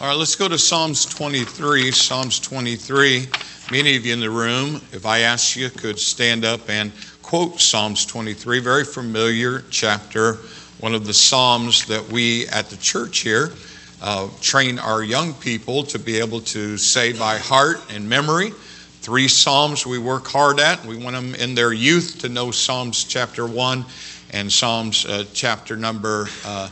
All right, let's go to Psalms 23. Psalms 23. Many of you in the room, if I asked you, could stand up and quote Psalms 23. Very familiar chapter. One of the Psalms that we at the church here train our young people to be able to say by heart and memory. 3 Psalms we work hard at. We want them in their youth to know Psalms chapter 1 and Psalms chapter number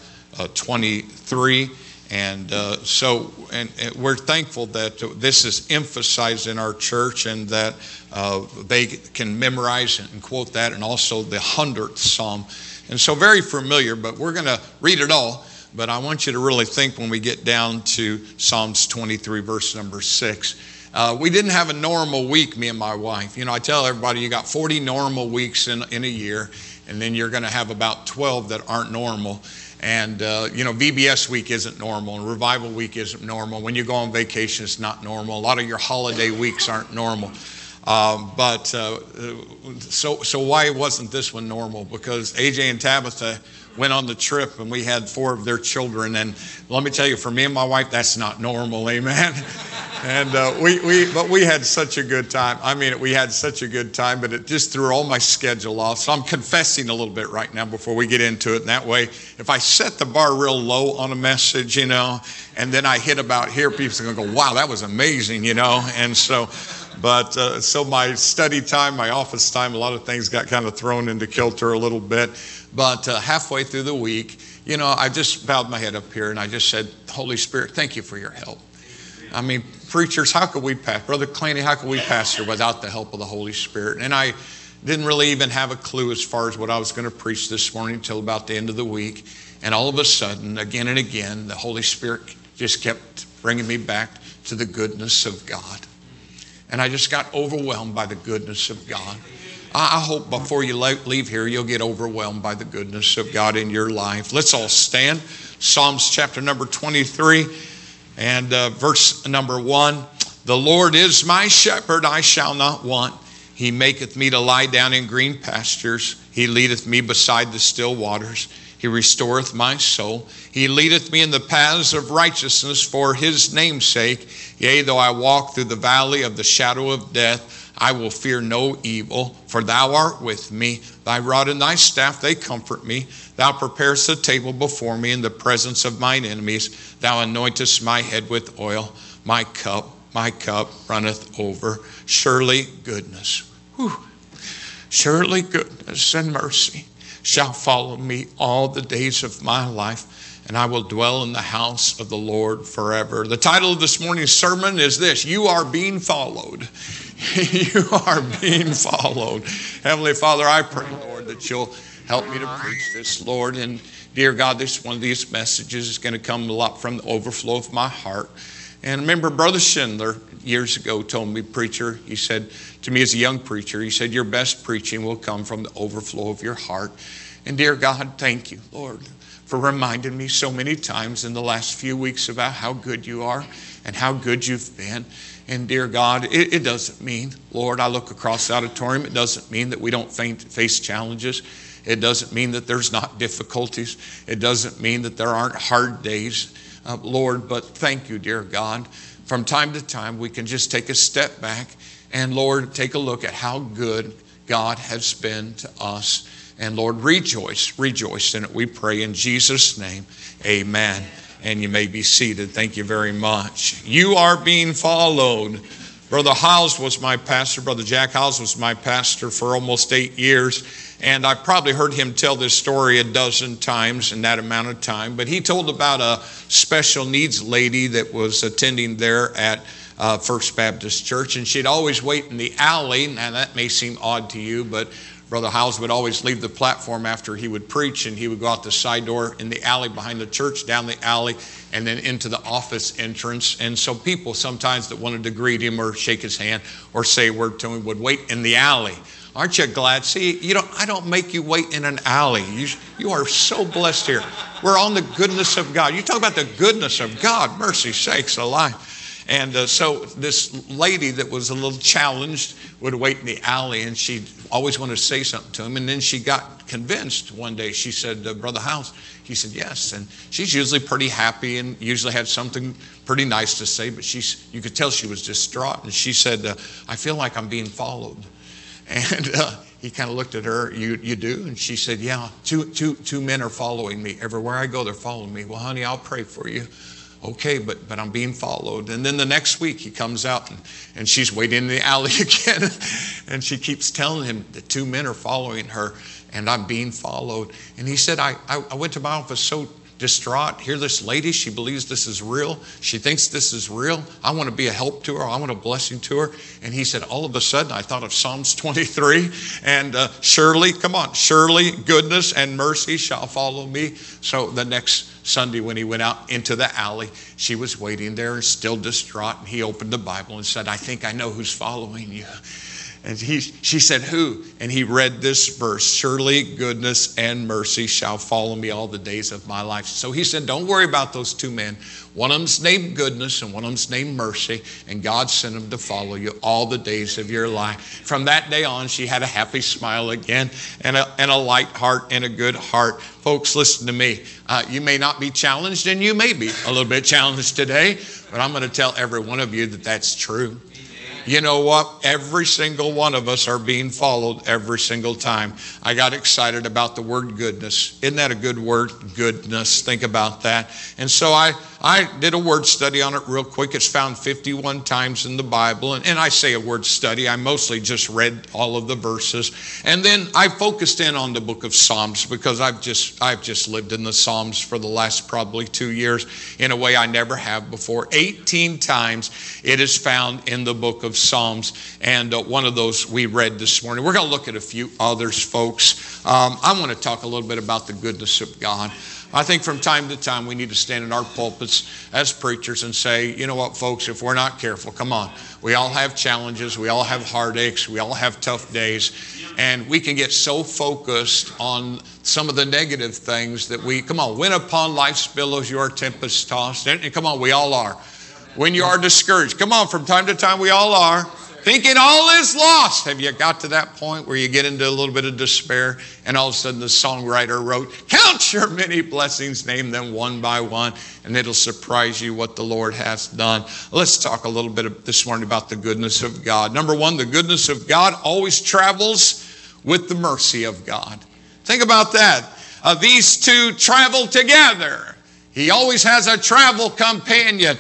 23. And so we're thankful that this is emphasized in our church and that they can memorize and quote that, and also the 100th Psalm. And so very familiar, but we're going to read it all. But I want you to really think when we get down to Psalms 23, verse number 6. We didn't have a normal week, me and my wife. You know, I tell everybody you got 40 normal weeks in a year, and then you're going to have about 12 that aren't normal. And, VBS week isn't normal, and Revival week isn't normal. When you go on vacation, it's not normal. A lot of your holiday weeks aren't normal. So why wasn't this one normal? Because AJ and Tabitha went on the trip, and we had 4 of their children. And let me tell you, for me and my wife, that's not normal, amen? And we had such a good time. I mean, we had such a good time, but it just threw all my schedule off. So I'm confessing a little bit right now before we get into it. And that way, if I set the bar real low on a message, and then I hit about here, people are going to go, wow, that was amazing, And so, so my study time, my office time, a lot of things got kind of thrown into kilter a little bit. But halfway through the week, I just bowed my head up here and I just said, Holy Spirit, thank you for your help. I mean, preachers, how could we pastor? Brother Clancy, how could we pastor without the help of the Holy Spirit? And I didn't really even have a clue as far as what I was going to preach this morning until about the end of the week. And all of a sudden, again and again, the Holy Spirit just kept bringing me back to the goodness of God. And I just got overwhelmed by the goodness of God. I hope before you leave here, you'll get overwhelmed by the goodness of God in your life. Let's all stand. Psalms chapter number 23 and verse number 1. The Lord is my shepherd, I shall not want. He maketh me to lie down in green pastures. He leadeth me beside the still waters. He restoreth my soul. He leadeth me in the paths of righteousness for his name's sake. Yea, though I walk through the valley of the shadow of death, I will fear no evil, for thou art with me. Thy rod and thy staff, they comfort me. Thou preparest a table before me in the presence of mine enemies. Thou anointest my head with oil. My cup runneth over. Surely goodness, surely goodness and mercy shall follow me all the days of my life, and I will dwell in the house of the Lord forever. The title of this morning's sermon is this: You Are Being Followed. You are being followed. Heavenly Father, I pray, Lord, that you'll help me to preach this, Lord. And dear God, this one of these messages is going to come a lot from the overflow of my heart. And remember, Brother Schindler years ago told me, preacher, he said to me as a young preacher, he said, your best preaching will come from the overflow of your heart. And dear God, thank you, Lord, for reminding me so many times in the last few weeks about how good you are and how good you've been. And dear God, it doesn't mean, Lord, I look across the auditorium, it doesn't mean that we don't face challenges. It doesn't mean that there's not difficulties. It doesn't mean that there aren't hard days, Lord, but thank you, dear God. From time to time, we can just take a step back and, Lord, take a look at how good God has been to us. And Lord, rejoice in it. We pray in Jesus' name, amen. And you may be seated. Thank you very much. You are being followed. Brother Hiles was my pastor. Brother Jack Hiles was my pastor for almost 8 years. And I probably heard him tell this story a dozen times in that amount of time. But he told about a special needs lady that was attending there at First Baptist Church. And she'd always wait in the alley. Now that may seem odd to you, but Brother Hiles would always leave the platform after he would preach, and he would go out the side door in the alley behind the church, down the alley, and then into the office entrance. And so people sometimes that wanted to greet him or shake his hand or say a word to him would wait in the alley. Aren't you glad? See, I don't make you wait in an alley. You are so blessed here. We're on the goodness of God. You talk about the goodness of God, mercy sakes alive. And so this lady that was a little challenged would wait in the alley, and she'd always wanted to say something to him. And then she got convinced one day. She said, Brother House, he said, yes. And she's usually pretty happy and usually had something pretty nice to say, but you could tell she was distraught. And she said, I feel like I'm being followed. And he kind of looked at her, you do? And she said, yeah, two men are following me. Everywhere I go, they're following me. Well, honey, I'll pray for you. Okay, but I'm being followed. And then the next week he comes out and she's waiting in the alley again. And she keeps telling him the 2 men are following her and I'm being followed. And he said, I went to my office so distraught. Here this lady, she believes this is real. She thinks this is real. I want to be a help to her. I want a blessing to her. And he said, all of a sudden I thought of Psalms 23 and surely goodness and mercy shall follow me. So the next Sunday when he went out into the alley, she was waiting there and still distraught. And he opened the Bible and said, I think I know who's following you. And she said, who? And he read this verse, surely goodness and mercy shall follow me all the days of my life. So he said, don't worry about those 2 men. One of them's named goodness and one of them's named mercy. And God sent them to follow you all the days of your life. From that day on, she had a happy smile again and a light heart and a good heart. Folks, listen to me. You may not be challenged and you may be a little bit challenged today, but I'm going to tell every one of you that that's true. You know what? Every single one of us are being followed every single time. I got excited about the word goodness. Isn't that a good word? Goodness. Think about that. And so I did a word study on it real quick. It's found 51 times in the Bible. And I say a word study. I mostly just read all of the verses. And then I focused in on the book of Psalms because I've just lived in the Psalms for the last probably 2 years in a way I never have before. 18 times it is found in the book of Psalms, and one of those we read this morning. We're going to look at a few others, folks. I want to talk a little bit about the goodness of God. I think from time to time we need to stand in our pulpits as preachers and say, you know what, folks, if we're not careful, come on. We all have challenges. We all have heartaches. We all have tough days. And we can get so focused on some of the negative things that when upon life's billows you are tempest tossed. And come on, we all are. When you are discouraged, come on, from time to time we all are. Thinking all is lost. Have you got to that point where you get into a little bit of despair and all of a sudden the songwriter wrote, count your many blessings, name them one by one, and it'll surprise you what the Lord has done. Let's talk a little bit this morning about the goodness of God. Number one, the goodness of God always travels with the mercy of God. Think about that. These two travel together. He always has a travel companion.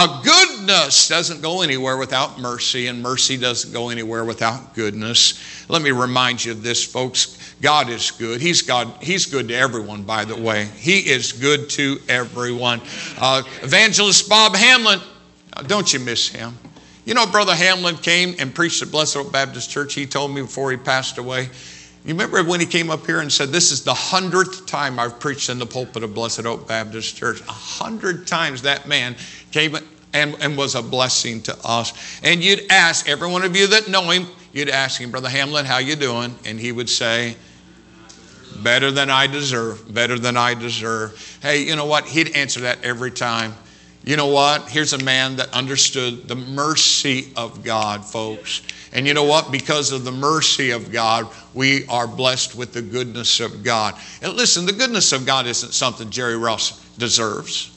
Goodness doesn't go anywhere without mercy, and mercy doesn't go anywhere without goodness. Let me remind you of this, folks. God is good. He's God. He's good to everyone, by the way. He is good to everyone. Evangelist Bob Hamlin, don't you miss him? You know, Brother Hamlin came and preached at Blessed Oak Baptist Church. He told me before he passed away. You remember when he came up here and said, this is the 100th time I've preached in the pulpit of Blessed Oak Baptist Church. 100 times that man came and was a blessing to us. And you'd ask, every one of you that know him, you'd ask him, Brother Hamlin, how you doing? And he would say, better than I deserve, better than I deserve. Hey, you know what? He'd answer that every time. You know what? Here's a man that understood the mercy of God, folks. And you know what? Because of the mercy of God, we are blessed with the goodness of God. And listen, the goodness of God isn't something Jerry Ross deserves.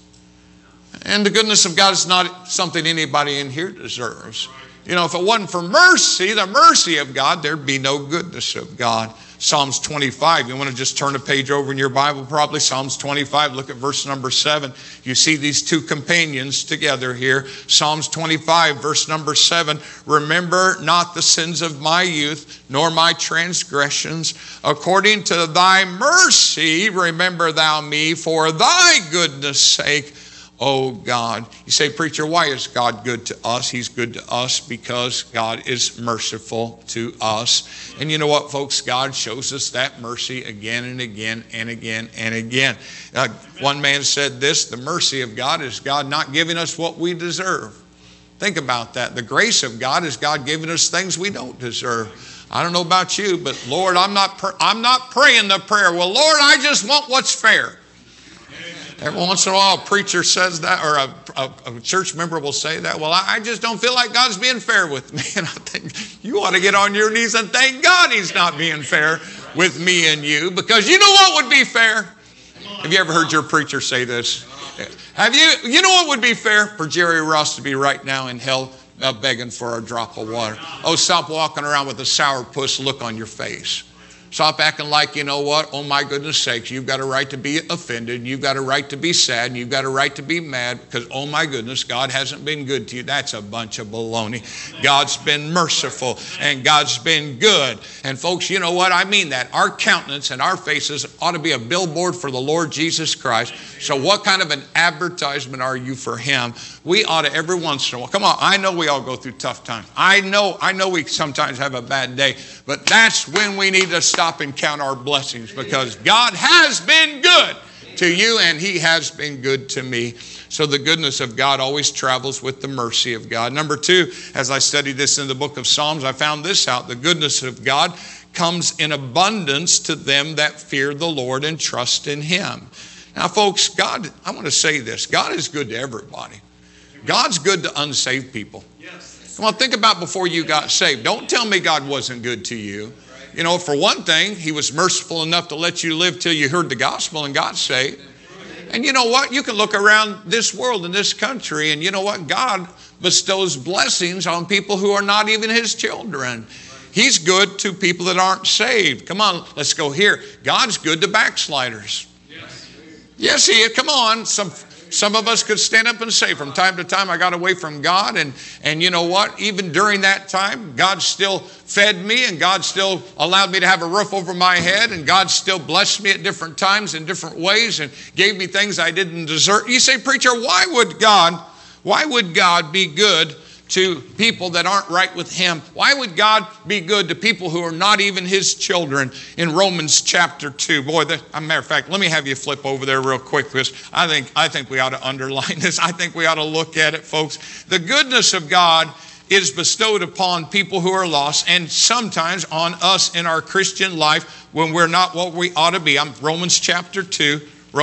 And the goodness of God is not something anybody in here deserves. You know, if it wasn't for mercy, the mercy of God, there'd be no goodness of God. Psalms 25, you want to just turn a page over in your Bible probably. Psalms 25, look at verse number 7. You see these two companions together here. Psalms 25, verse number 7. Remember not the sins of my youth, nor my transgressions. According to thy mercy, remember thou me for thy goodness' sake, O God. You say, preacher, why is God good to us? He's good to us because God is merciful to us. And you know what, folks? God shows us that mercy again and again and again and again. One man said this, the mercy of God is God not giving us what we deserve. Think about that. The grace of God is God giving us things we don't deserve. I don't know about you, but Lord, I'm not praying the prayer, well, Lord, I just want what's fair. Every once in a while, a preacher says that, or a church member will say that. Well, I just don't feel like God's being fair with me. And I think you ought to get on your knees and thank God He's not being fair with me and you. Because you know what would be fair? Have you ever heard your preacher say this? You know what would be fair? For Jerry Ross to be right now in hell begging for a drop of water. Oh, stop walking around with a sourpuss look on your face. Stop acting like, you know what, oh my goodness sakes, you've got a right to be offended, you've got a right to be sad, you've got a right to be mad because, oh my goodness, God hasn't been good to you. That's a bunch of baloney. God's been merciful and God's been good. And folks, you know what, I mean that. Our countenance and our faces ought to be a billboard for the Lord Jesus Christ. So what kind of an advertisement are you for Him? We ought to every once in a while, come on, I know we all go through tough times. I know we sometimes have a bad day, but that's when we need to stop and count our blessings because God has been good to you and He has been good to me. So the goodness of God always travels with the mercy of God. Number 2, as I studied this in the book of Psalms, I found this out. The goodness of God comes in abundance to them that fear the Lord and trust in Him. Now, folks, God, I want to say this. God is good to everybody. God's good to unsaved people. Come on, think about before you got saved. Don't tell me God wasn't good to you. You know, for one thing, He was merciful enough to let you live till you heard the gospel and got saved. And you know what? You can look around this world and this country and you know what? God bestows blessings on people who are not even His children. He's good to people that aren't saved. Come on, let's go here. God's good to backsliders. Yes, He is. Come on. Some of us could stand up and say, from time to time, I got away from God. And you know what? Even during that time, God still fed me and God still allowed me to have a roof over my head. And God still blessed me at different times in different ways and gave me things I didn't deserve. You say, preacher, why would God be good to people that aren't right with Him? Why would God be good to people who are not even His children? In Romans chapter 2. Boy, as a matter of fact, let me have you flip over there real quick because I think we ought to underline this. I think we ought to look at it, folks. The goodness of God is bestowed upon people who are lost and sometimes on us in our Christian life when we're not what we ought to be. I'm Romans chapter 2.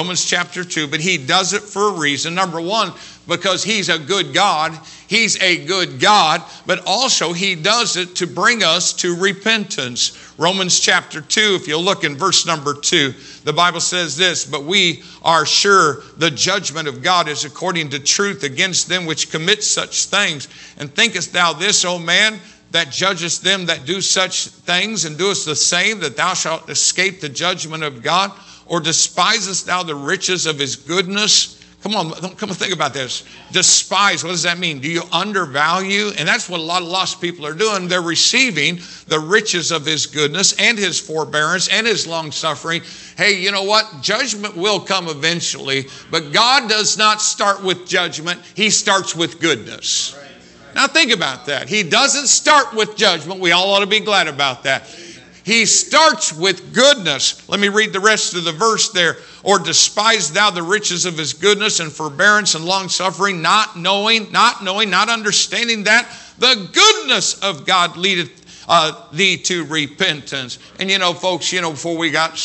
But He does it for a reason. Number 1, because He's a good God. He's a good God, but also He does it to bring us to repentance. Romans chapter 2, if you look in verse number 2, the Bible says this, but we are sure the judgment of God is according to truth against them which commit such things. And thinkest thou this, O man, that judgest them that do such things and doest the same, that thou shalt escape the judgment of God? Or despisest thou the riches of His goodness? Come on, think about this. Despise, what does that mean? Do you undervalue? And that's what a lot of lost people are doing. They're receiving the riches of His goodness and His forbearance and His long suffering. Hey, you know what? Judgment will come eventually, but God does not start with judgment. He starts with goodness. Now think about that. He doesn't start with judgment. We all ought to be glad about that. He starts with goodness. Let me read the rest of the verse there. Or despise thou the riches of His goodness and forbearance and long suffering, not understanding that the goodness of God leadeth thee to repentance. And you know, folks, before you got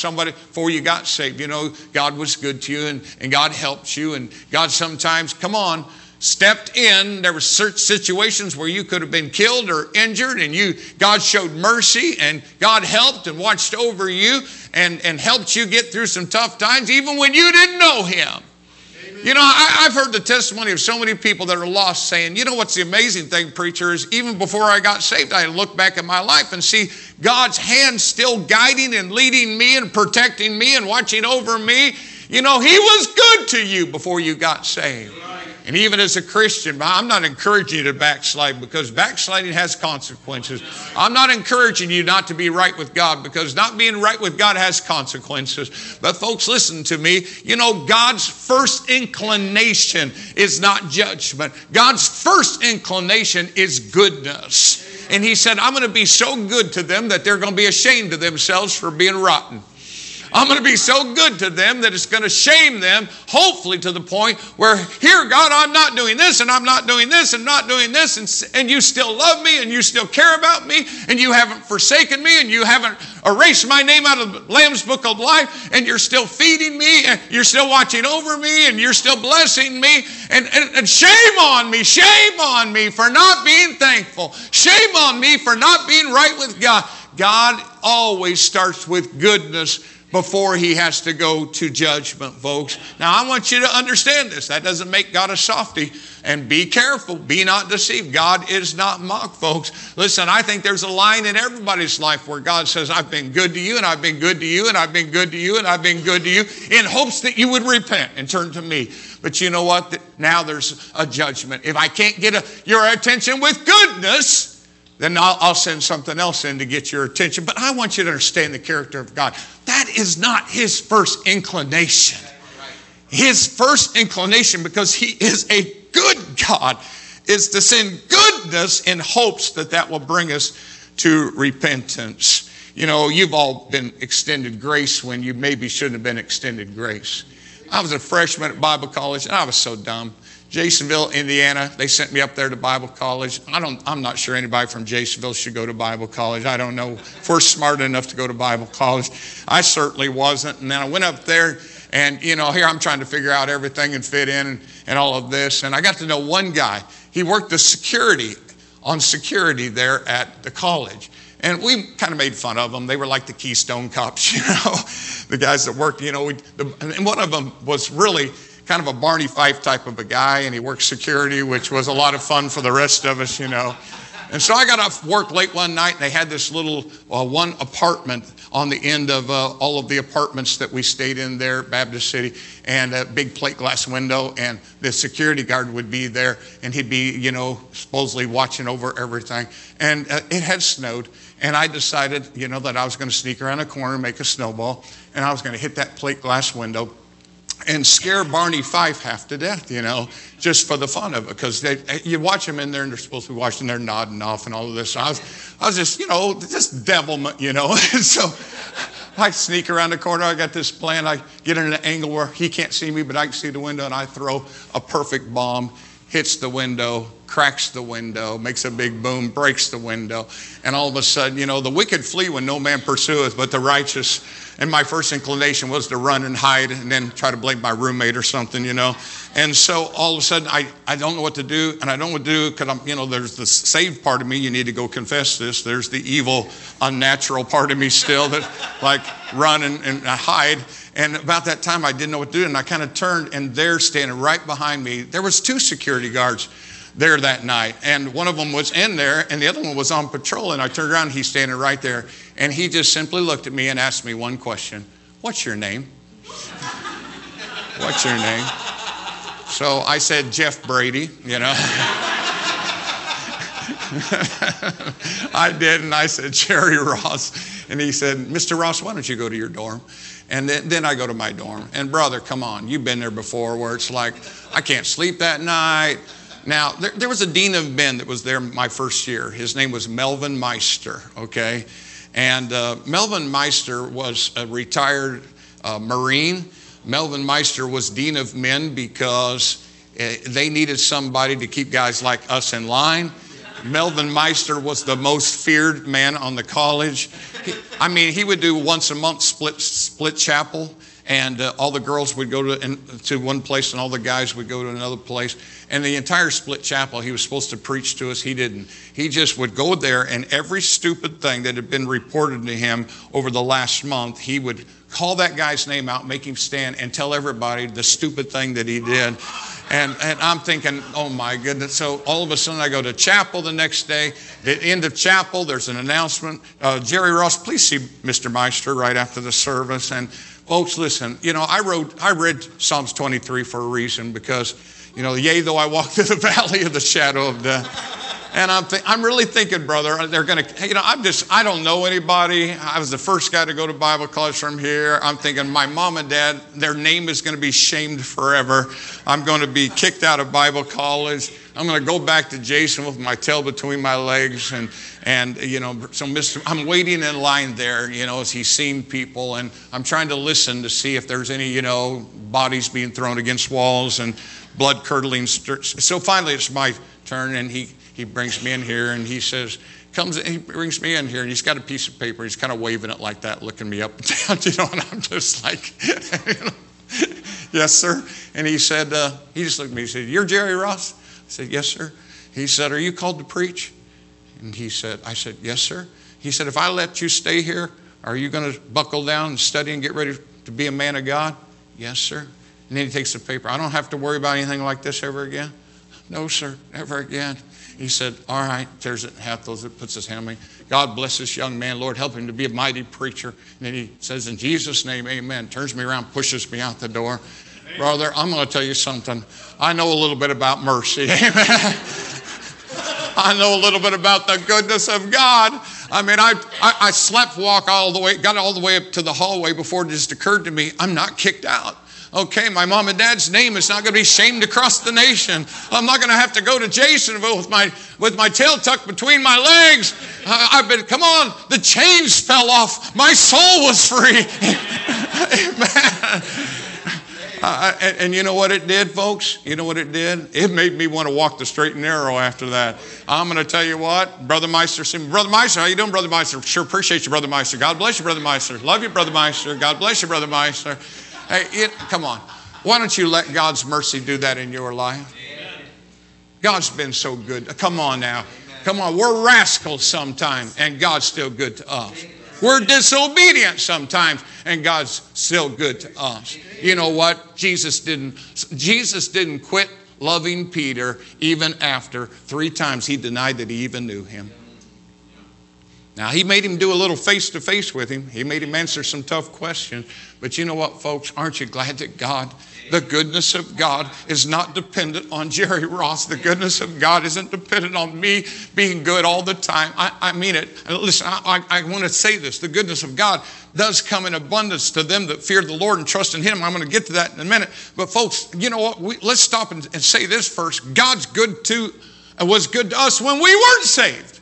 saved, God was good to you and God helped you and God sometimes, stepped in. There were certain situations where you could have been killed or injured and God showed mercy and God helped and watched over you and helped you get through some tough times even when you didn't know Him. Amen. I've heard the testimony of so many people that are lost saying, what's the amazing thing, preacher, is even before I got saved, I look back at my life and see God's hand still guiding and leading me and protecting me and watching over me. He was good to you before you got saved. And even as a Christian, I'm not encouraging you to backslide because backsliding has consequences. I'm not encouraging you not to be right with God because not being right with God has consequences. But folks, listen to me. God's first inclination is not judgment. God's first inclination is goodness. And He said, I'm going to be so good to them that they're going to be ashamed of themselves for being rotten. I'm going to be so good to them that it's going to shame them, hopefully to the point where, here, God, I'm not doing this, and I'm not doing this, and not doing this, and you still love me, and you still care about me, and you haven't forsaken me, and you haven't erased my name out of the Lamb's Book of Life, and you're still feeding me, and you're still watching over me, and you're still blessing me, and shame on me for not being thankful. Shame on me for not being right with God. God always starts with goodness before he has to go to judgment, folks. Now, I want you to understand this. That doesn't make God a softy. And be careful. Be not deceived. God is not mocked, folks. Listen, I think there's a line in everybody's life where God says, I've been good to you, and I've been good to you, and I've been good to you, and I've been good to you, in hopes that you would repent and turn to me. But you know what? Now there's a judgment. If I can't get your attention with goodness, then I'll send something else in to get your attention. But I want you to understand the character of God. That is not his first inclination. His first inclination, because he is a good God, is to send goodness in hopes that that will bring us to repentance. You know, you've all been extended grace when you maybe shouldn't have been extended grace. I was a freshman at Bible college, and I was so dumb. Jasonville, Indiana, they sent me up there to Bible college. I'm not sure anybody from Jasonville should go to Bible college. I don't know if we're smart enough to go to Bible college. I certainly wasn't. And then I went up there, and, you know, here I'm trying to figure out everything and fit in and all of this. And I got to know one guy. He worked on security there at the college. And we kind of made fun of them. They were like the Keystone Cops, you know, the guys that worked, you know. And one of them was really kind of a Barney Fife type of a guy, and he worked security, which was a lot of fun for the rest of us, you know. And so I got off work late one night, and they had this little one apartment on the end of all of the apartments that we stayed in there, Baptist City, and a big plate glass window, and the security guard would be there, and he'd be, you know, supposedly watching over everything. And it had snowed, and I decided, you know, that I was going to sneak around a corner, make a snowball, and I was going to hit that plate glass window and scare Barney Fife half to death, you know, just for the fun of it. Because you watch them in there, and they're supposed to be watching, they're nodding off and all of this. So I was just, you know, just devilment, you know. And so I sneak around the corner. I got this plan. I get in an angle where he can't see me, but I can see the window, and I throw a perfect bomb, hits the window, cracks the window, makes a big boom, breaks the window. And all of a sudden, you know, the wicked flee when no man pursueth, but the righteous. And my first inclination was to run and hide and then try to blame my roommate or something, you know. And so all of a sudden, I don't know what to do. And I don't know what to do because, you know, there's the saved part of me. You need to go confess this. There's the evil, unnatural part of me still that like run and hide. And about that time, I didn't know what to do. And I kind of turned, and there standing right behind me, there was 2 security guards there that night. And one of them was in there, and the other one was on patrol. And I turned around, and he's standing right there. And he just simply looked at me and asked me one question. What's your name? What's your name? So I said, Jeff Brady, you know. I did, and I said, Jerry Ross. And he said, Mr. Ross, why don't you go to your dorm? And then I go to my dorm. And brother, come on, you've been there before where it's like, I can't sleep that night. Now, there was a dean of men that was there my first year. His name was Melvin Meister, okay? And Melvin Meister was a retired Marine. Melvin Meister was dean of men because they needed somebody to keep guys like us in line. Melvin Meister was the most feared man on the college. He would do once a month split chapel. And all the girls would go to one place, and all the guys would go to another place. And the entire split chapel, he was supposed to preach to us. He didn't. He just would go there, and every stupid thing that had been reported to him over the last month, he would call that guy's name out, make him stand, and tell everybody the stupid thing that he did. And I'm thinking, oh my goodness. So all of a sudden I go to chapel the next day. The end of chapel, there's an announcement. Jerry Ross, please see Mr. Meister right after the service. And folks, listen, you know, I read Psalms 23 for a reason because, you know, yea, though I walk through the valley of the shadow of death. And I'm really thinking, brother, they're going to, I don't know anybody. I was the first guy to go to Bible college from here. I'm thinking my mom and dad, their name is going to be shamed forever. I'm going to be kicked out of Bible college. I'm going to go back to Jason with my tail between my legs. So I'm waiting in line there, as he's seeing people. And I'm trying to listen to see if there's any, bodies being thrown against walls and blood curdling. So finally it's my turn, and he brings me in here, and he brings me in here, and he's got a piece of paper. He's kind of waving it like that, looking me up and down, and I'm just like, yes, sir. And he said, he just looked at me, he said, you're Jerry Ross? I said, yes, sir. He said, are you called to preach? And I said, yes, sir. He said, if I let you stay here, are you going to buckle down and study and get ready to be a man of God? Yes, sir. And then he takes the paper. I don't have to worry about anything like this ever again? No, sir, never again. He said, all right, tears it in half, puts his hand on me. God bless this young man. Lord, help him to be a mighty preacher. And then he says, in Jesus' name, amen. Turns me around, pushes me out the door. Amen. Brother, I'm going to tell you something. I know a little bit about mercy. Amen. I know a little bit about the goodness of God. I mean, I slept, got all the way up to the hallway before it just occurred to me, I'm not kicked out. Okay, my mom and dad's name is not going to be shamed across the nation. I'm not going to have to go to Jasonville with my tail tucked between my legs. Come on, the chains fell off. My soul was free. Amen. And you know what it did, folks? You know what it did? It made me want to walk the straight and narrow after that. I'm going to tell you what, Brother Meister, Brother Meister, how you doing, Brother Meister? Sure appreciate you, Brother Meister. God bless you, Brother Meister. Love you, Brother Meister. God bless you, Brother Meister. Hey, come on. Why don't you let God's mercy do that in your life? God's been so good. Come on now. Come on. We're rascals sometimes, and God's still good to us. We're disobedient sometimes, and God's still good to us. You know what? Jesus didn't quit loving Peter even after 3 times he denied that he even knew him. Now, he made him do a little face-to-face with him. He made him answer some tough questions. But you know what, folks? Aren't you glad that God, the goodness of God, is not dependent on Jerry Ross? The goodness of God isn't dependent on me being good all the time. I mean it. Listen, I want to say this. The goodness of God does come in abundance to them that fear the Lord and trust in Him. I'm going to get to that in a minute. But folks, you know what? Let's stop and say this first. God's good to, was good to us when we weren't saved.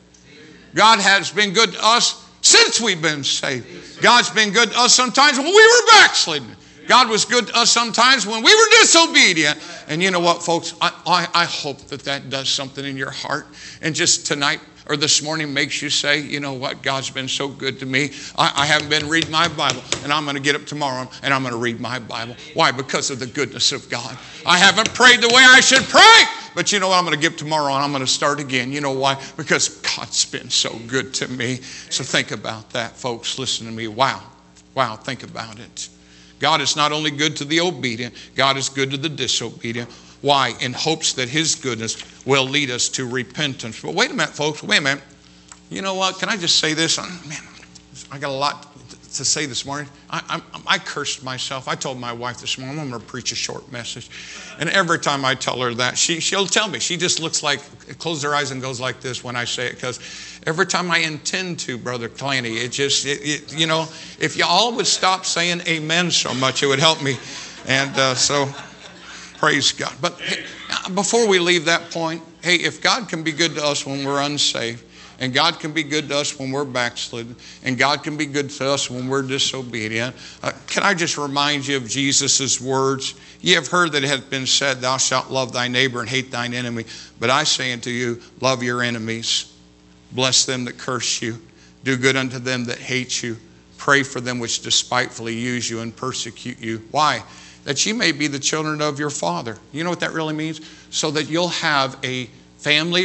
God has been good to us since we've been saved. God's been good to us sometimes when we were backslidden. God was good to us sometimes when we were disobedient. And you know what, folks? I hope that does something in your heart. And just tonight or this morning makes you say, you know what? God's been so good to me. I haven't been reading my Bible. And I'm going to get up tomorrow and I'm going to read my Bible. Why? Because of the goodness of God. I haven't prayed the way I should pray. But you know what? I'm going to get up tomorrow and I'm going to start again. You know why? Because God's been so good to me. So think about that, folks. Listen to me. Wow. Wow. Think about it. God is not only good to the obedient, God is good to the disobedient. Why? In hopes that His goodness will lead us to repentance. But wait a minute, folks. Wait a minute. You know what? Can I just say this? Man, I got a lot to say this morning. I cursed myself. I told my wife this morning, I'm going to preach a short message. And every time I tell her that, she'll tell me. She just looks like, closes her eyes and goes like this when I say it. Because every time I intend to, Brother Clanny, you know, if you all would stop saying amen so much, it would help me. And so, praise God. But hey, before we leave that point, hey, if God can be good to us when we're unsaved, and God can be good to us when we're backslidden, and God can be good to us when we're disobedient, can I just remind you of Jesus' words? Ye have heard that it hath been said, thou shalt love thy neighbor and hate thine enemy. But I say unto you, love your enemies. Bless them that curse you. Do good unto them that hate you. Pray for them which despitefully use you and persecute you. Why? That ye may be the children of your Father. You know what that really means? So that you'll have a family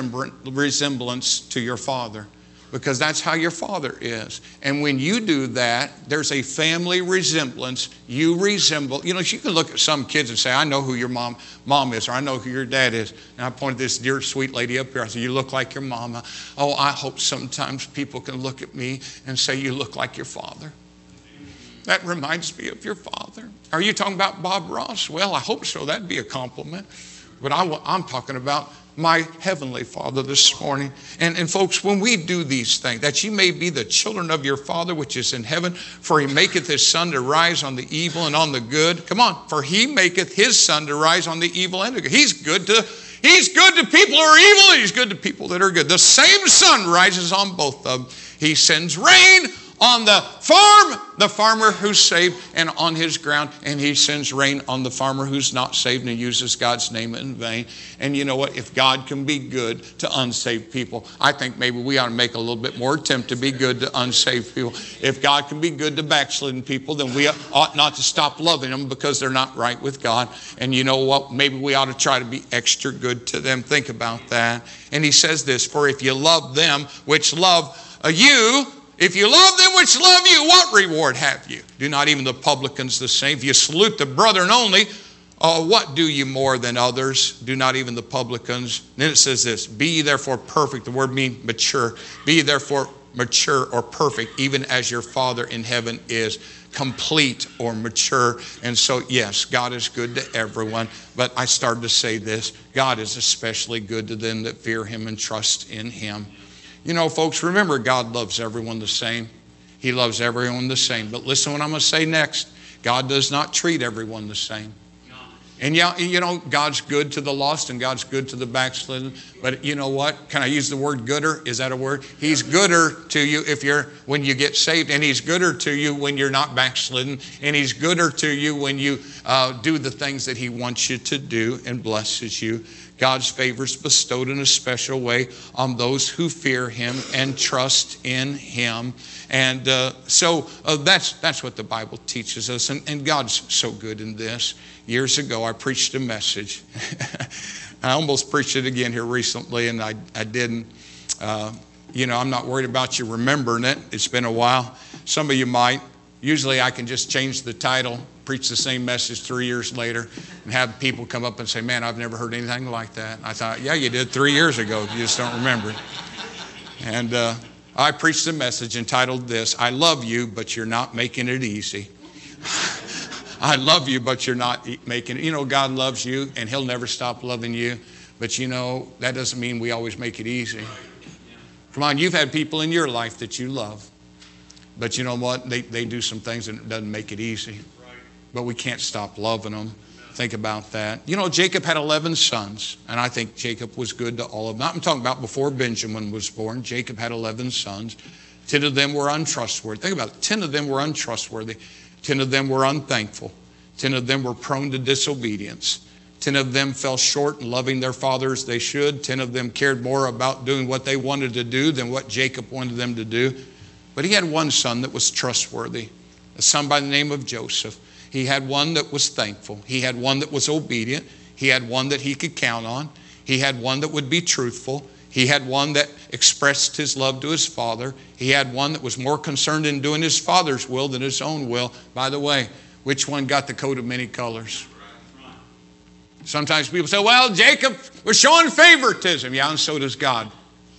resemblance to your Father. Because that's how your Father is. And when you do that, there's a family resemblance. You resemble, you know, you can look at some kids and say, I know who your mom is, or I know who your dad is. And I pointed this dear sweet lady up here. I said, you look like your mama. Oh, I hope sometimes people can look at me and say, you look like your father. That reminds me of your father. Are you talking about Bob Ross? Well, I hope so. That'd be a compliment. But I'm talking about my heavenly Father this morning. And folks, when we do these things, that ye may be the children of your Father which is in heaven, for he maketh his sun to rise on the evil and on the good. Come on, for he maketh his sun to rise on the evil and the good. He's good to people who are evil, and he's good to people that are good. The same sun rises on both of them. He sends rain on the farmer who's saved, and on his ground, and he sends rain on the farmer who's not saved and uses God's name in vain. And you know what? If God can be good to unsaved people, I think maybe we ought to make a little bit more attempt to be good to unsaved people. If God can be good to backslidden people, then we ought not to stop loving them because they're not right with God. And you know what? Maybe we ought to try to be extra good to them. Think about that. And he says this, for if you love them which love you, if you love them which love you, what reward have you? Do not even the publicans the same? If you salute the brethren only, what do you more than others? Do not even the publicans. Then it says this, be ye therefore perfect. The word means mature. Be ye therefore mature or perfect, even as your Father in heaven is complete or mature. And so, yes, God is good to everyone. But I started to say this, God is especially good to them that fear him and trust in him. You know, folks, remember, God loves everyone the same. He loves everyone the same. But listen to what I'm going to say next. God does not treat everyone the same. And yeah, you know, God's good to the lost and God's good to the backslidden. But you know what? Can I use the word gooder? Is that a word? He's gooder to you when you get saved. And he's gooder to you when you're not backslidden. And he's gooder to you when you do the things that he wants you to do and blesses you. God's favor is bestowed in a special way on those who fear him and trust in him. And so that's what the Bible teaches us. And God's so good in this. Years ago, I preached a message. I almost preached it again here recently, and I didn't. I'm not worried about you remembering it. It's been a while. Some of you might. Usually I can just change the title, preach the same message 3 years later, and have people come up and say, man, I've never heard anything like that. I thought, yeah, you did 3 years ago. You just don't remember it. And I preached a message entitled this, I love you, but you're not making it easy. I love you, but you're not making it. You know, God loves you, and he'll never stop loving you. But you know, that doesn't mean we always make it easy. Come on, you've had people in your life that you love. But you know what? They do some things and it doesn't make it easy. But we can't stop loving them. Think about that. You know, Jacob had 11 sons. And I think Jacob was good to all of them. I'm talking about before Benjamin was born. Jacob had 11 sons. 10 of them were untrustworthy. Think about it. 10 of them were untrustworthy. 10 of them were unthankful. 10 of them were prone to disobedience. 10 of them fell short in loving their father as they should. 10 of them cared more about doing what they wanted to do than what Jacob wanted them to do. But he had one son that was trustworthy, a son by the name of Joseph. He had one that was thankful. He had one that was obedient. He had one that he could count on. He had one that would be truthful. He had one that expressed his love to his father. He had one that was more concerned in doing his father's will than his own will. By the way, which one got the coat of many colors? Sometimes people say, well, Jacob was showing favoritism. Yeah, and so does God.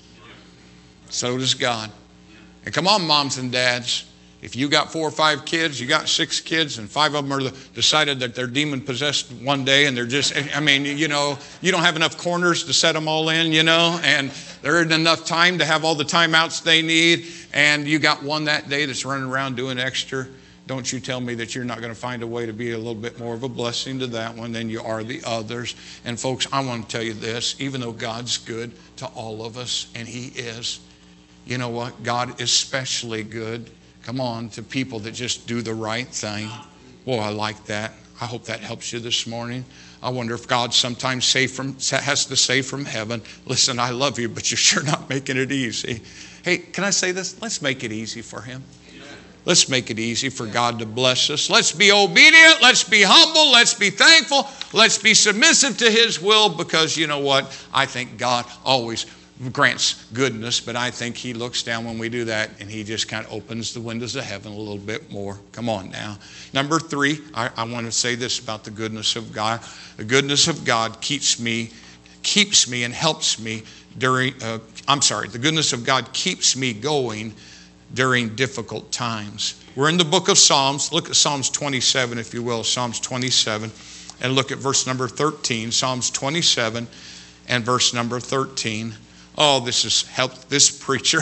So does God. And come on, moms and dads. If you got 4 or 5 kids, you got 6 kids, and 5 of them are decided that they're demon-possessed one day, and they're just, you know, you don't have enough corners to set them all in, you know, and there isn't enough time to have all the timeouts they need, and you got one that day that's running around doing extra. Don't you tell me that you're not going to find a way to be a little bit more of a blessing to that one than you are the others. And folks, I want to tell you this, even though God's good to all of us, and he is, you know what? God is especially good, come on, to people that just do the right thing. Boy, I like that. I hope that helps you this morning. I wonder if God sometimes has to say from heaven, listen, I love you, but you're sure not making it easy. Hey, can I say this? Let's make it easy for him. Let's make it easy for God to bless us. Let's be obedient. Let's be humble. Let's be thankful. Let's be submissive to his will, because you know what? I think God always grants goodness, but I think he looks down when we do that and he just kind of opens the windows of heaven a little bit more. Come on now. Number 3, I want to say this about the goodness of God. The goodness of God keeps me and helps me the goodness of God keeps me going during difficult times. We're in the book of Psalms. Look at Psalms 27, if you will, Psalms 27, and look at verse number 13, Psalms 27. and verse number 13. Oh, this has helped this preacher.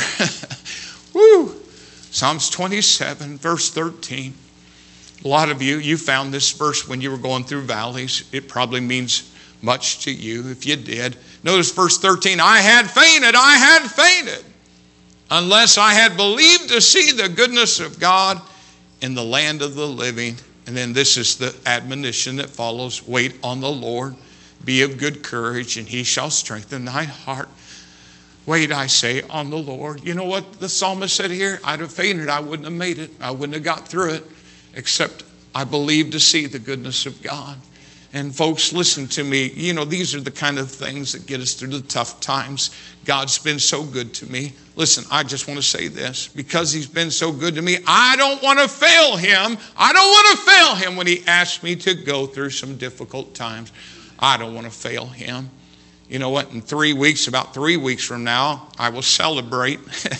Woo! Psalms 27, verse 13. A lot of you found this verse when you were going through valleys. It probably means much to you if you did. Notice verse 13. I had fainted, unless I had believed to see the goodness of God in the land of the living. And then this is the admonition that follows. Wait on the Lord. Be of good courage, and he shall strengthen thine heart. Wait, I say, on the Lord. You know what the psalmist said here? I'd have fainted. I wouldn't have made it. I wouldn't have got through it, except I believed to see the goodness of God. And folks, listen to me. You know, these are the kind of things that get us through the tough times. God's been so good to me. Listen, I just want to say this. Because he's been so good to me, I don't want to fail him. I don't want to fail him when he asks me to go through some difficult times. I don't want to fail him. You know what? In 3 weeks, about 3 weeks from now, I will celebrate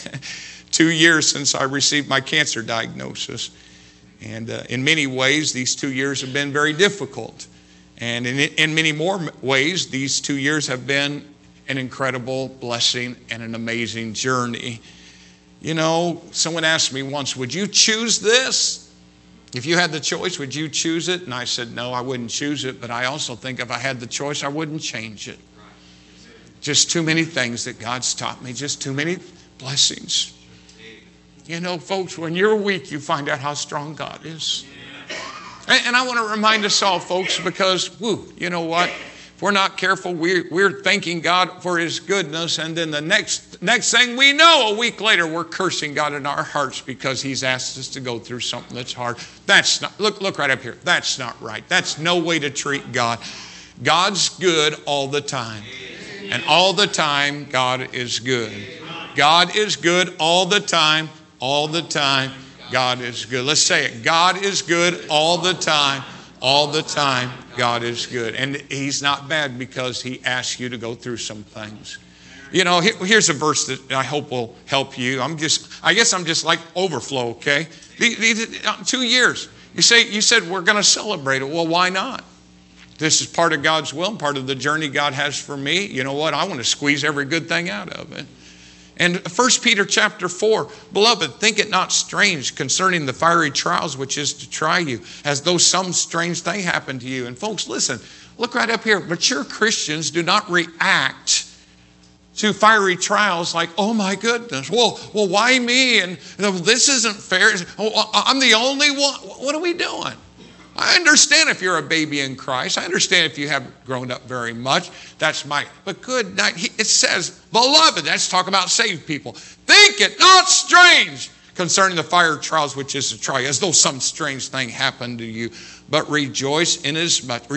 2 years since I received my cancer diagnosis. And in many ways, these 2 years have been very difficult. And in many more ways, these 2 years have been an incredible blessing and an amazing journey. You know, someone asked me once, would you choose this? If you had the choice, would you choose it? And I said, no, I wouldn't choose it. But I also think if I had the choice, I wouldn't change it. Just too many things that God's taught me. Just too many blessings. You know, folks, when you're weak, you find out how strong God is. And I want to remind us all, folks, because, you know what? If we're not careful, we're thanking God for his goodness. And then the next thing we know, a week later, we're cursing God in our hearts because he's asked us to go through something that's hard. That's not, look right up here. That's not right. That's no way to treat God. God's good all the time. And all the time, God is good. God is good all the time. All the time, God is good. Let's say it. God is good all the time. All the time, God is good. And he's not bad because he asks you to go through some things. You know, here's a verse that I hope will help you. I guess I'm just like overflow, okay? 2 years. You said we're going to celebrate it. Well, why not? This is part of God's will and part of the journey God has for me. You know what? I want to squeeze every good thing out of it. And 1 Peter chapter 4, beloved, think it not strange concerning the fiery trials which is to try you, as though some strange thing happened to you. And folks, listen, look right up here. Mature Christians do not react to fiery trials like, oh my goodness, well, why me? And this isn't fair. I'm the only one. What are we doing? I understand if you're a baby in Christ. I understand if you haven't grown up very much. But good night. It says, beloved, that's talk about saved people. Think it not strange concerning the fire trials which is to try you, as though some strange thing happened to you. But rejoice inasmuch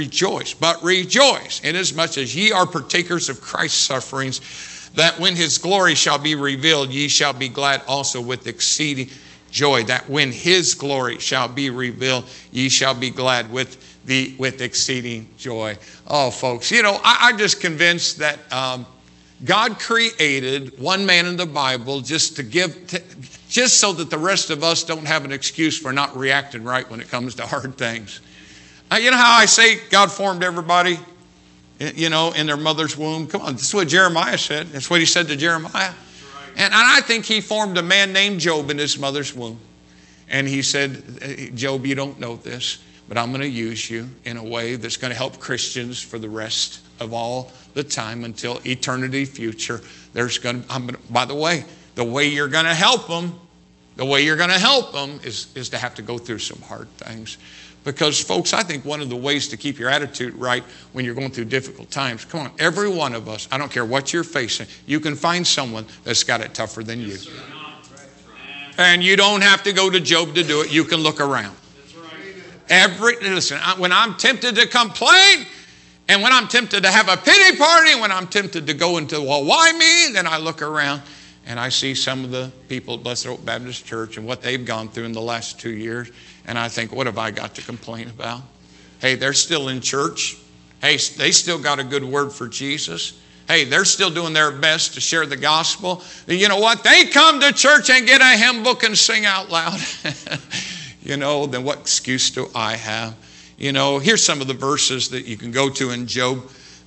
as ye are partakers of Christ's sufferings, that when his glory shall be revealed, ye shall be glad also with exceeding joy, that when his glory shall be revealed, ye shall be glad with exceeding joy. Oh, folks, you know, I'm just convinced that God created one man in the Bible just so that the rest of us don't have an excuse for not reacting right when it comes to hard things. You know how I say God formed everybody, you know, in their mother's womb? Come on, this is what Jeremiah said. That's what he said to Jeremiah. And I think he formed a man named Job in his mother's womb. And he said, Job, you don't know this, but I'm going to use you in a way that's going to help Christians for the rest of all the time until eternity future. By the way you're going to help them, is to have to go through some hard things. Because, folks, I think one of the ways to keep your attitude right when you're going through difficult times, come on, every one of us, I don't care what you're facing, you can find someone that's got it tougher than you. And you don't have to go to Job to do it. You can look around. Listen, when I'm tempted to complain, and when I'm tempted to have a pity party, when I'm tempted to go into, well, why me? Then I look around and I see some of the people at Blessed Oak Baptist Church and what they've gone through in the last 2 years. And I think, what have I got to complain about? Hey, they're still in church. Hey, they still got a good word for Jesus. Hey, they're still doing their best to share the gospel. You know what? They come to church and get a hymn book and sing out loud. You know, then what excuse do I have? You know, here's some of the verses that you can go to in Job.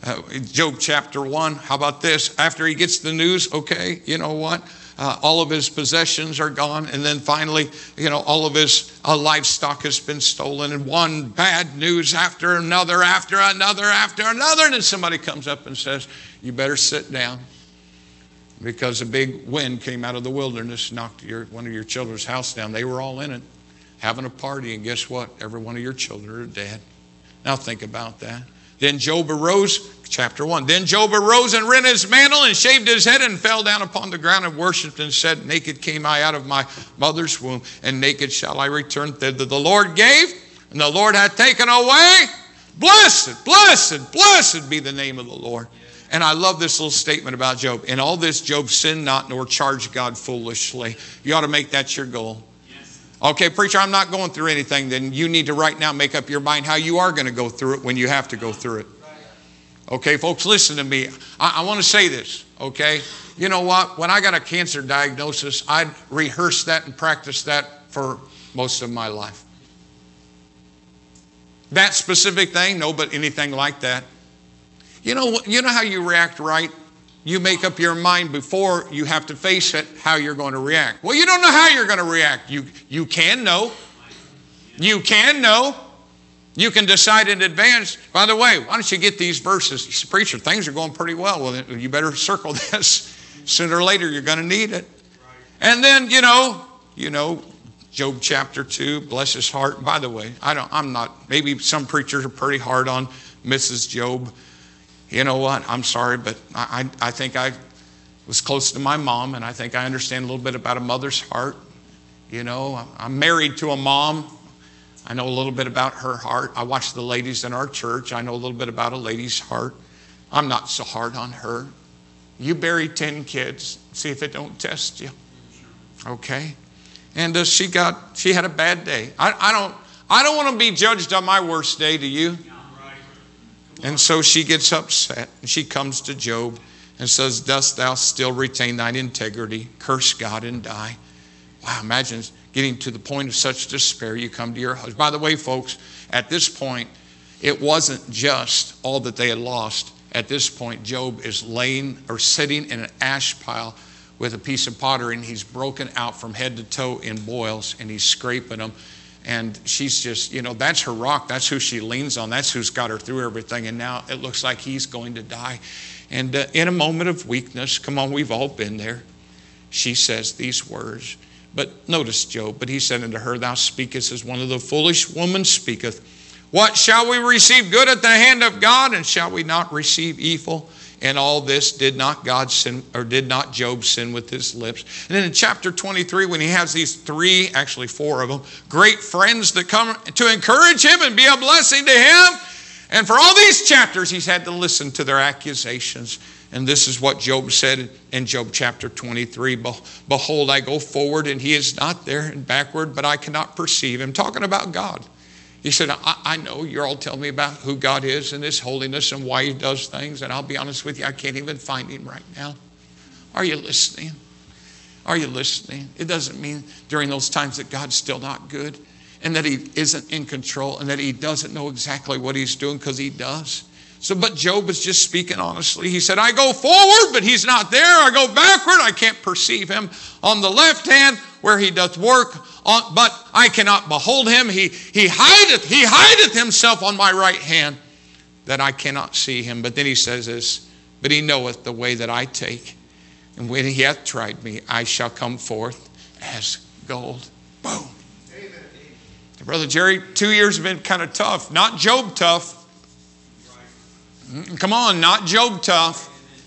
Job chapter 1, how about this? After he gets the news, okay, you know what? All of his possessions are gone. And then finally, all of his livestock has been stolen. And one bad news after another, after another, after another. And then somebody comes up and says, you better sit down. Because a big wind came out of the wilderness, knocked one of your children's house down. They were all in it, having a party. And guess what? Every one of your children are dead. Now think about that. Then Job arose, chapter 1. Then Job arose and rent his mantle and shaved his head and fell down upon the ground and worshipped and said, naked came I out of my mother's womb, and naked shall I return thither. The Lord gave, and the Lord hath taken away. Blessed, blessed, blessed be the name of the Lord. And I love this little statement about Job. In all this, Job sinned not nor charged God foolishly. You ought to make that your goal. Okay, preacher, I'm not going through anything. Then you need to right now make up your mind how you are going to go through it when you have to go through it. Okay, folks, listen to me. I want to say this, okay? You know what? When I got a cancer diagnosis, I'd rehearsed that and practiced that for most of my life. That specific thing? No, but anything like that. You know how you react, right? You make up your mind before you have to face it, how you're going to react. Well, you don't know how you're going to react. You can know. You can know. You can decide in advance. By the way, why don't you get these verses? You say, preacher, things are going pretty well. Well, you better circle this. Sooner or later, you're going to need it. And then, Job chapter 2, bless his heart. By the way, maybe some preachers are pretty hard on Mrs. Job. You know what? I'm sorry, but I think I was close to my mom, and I think I understand a little bit about a mother's heart. I'm married to a mom. I know a little bit about her heart. I watch the ladies in our church. I know a little bit about a lady's heart. I'm not so hard on her. You bury 10 kids. See if it don't test you. Okay? And she had a bad day. I don't want to be judged on my worst day, do you? And so she gets upset, and she comes to Job and says, dost thou still retain thine integrity? Curse God and die. Wow, imagine getting to the point of such despair. You come to your husband. By the way, folks, at this point, it wasn't just all that they had lost. At this point, Job is sitting in an ash pile with a piece of pottery, and he's broken out from head to toe in boils, and he's scraping them. And she's just, that's her rock. That's who she leans on. That's who's got her through everything. And now it looks like he's going to die. And in a moment of weakness, come on, we've all been there. She says these words. But notice Job, but he said unto her, thou speakest as one of the foolish women speaketh. What shall we receive good at the hand of God, and shall we not receive evil? And all this did not Job sin with his lips? And then in chapter 23, when he has these four of them, great friends that come to encourage him and be a blessing to him. And for all these chapters, he's had to listen to their accusations. And this is what Job said in Job chapter 23. Behold, I go forward, and he is not there, and backward, but I cannot perceive him. Talking about God. He said, I know you're all telling me about who God is and his holiness and why he does things. And I'll be honest with you, I can't even find him right now. Are you listening? Are you listening? It doesn't mean during those times that God's still not good and that he isn't in control and that he doesn't know exactly what he's doing, because he does. But Job is just speaking honestly. He said, I go forward, but he's not there. I go backward, I can't perceive him. On the left hand, where he doth work, but I cannot behold him. He hideth himself on my right hand, that I cannot see him. But then he says this, but he knoweth the way that I take. And when he hath tried me, I shall come forth as gold. Boom. Amen. Brother Jerry, 2 years have been kind of tough. Not Job tough. Come on, not Job tough.